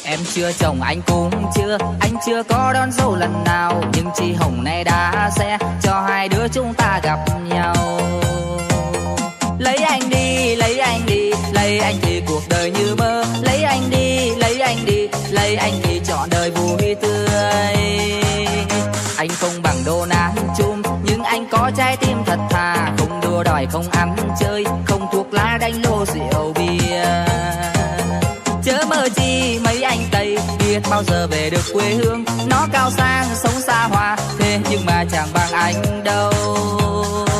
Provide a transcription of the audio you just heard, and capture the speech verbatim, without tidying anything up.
Em chưa chồng anh cũng chưa, anh chưa có đón dâu lần nào, nhưng chị Hồng này đã sẽ cho hai đứa chúng ta gặp nhau. Lấy anh đi, lấy anh đi, lấy anh thì cuộc đời như mơ. Lấy anh đi, lấy anh đi, lấy anh thì trọn đời vui tươi. Anh không bằng đô nát chum, nhưng anh có trái tim thật thà. Không đua đòi, không ăn chơi, không thuốc lá đánh lô rượu bia. Chớ mơ chi mấy anh Tây biết bao giờ về được quê hương. Nó cao sang, sống xa hoa, thế nhưng mà chẳng bằng anh đâu.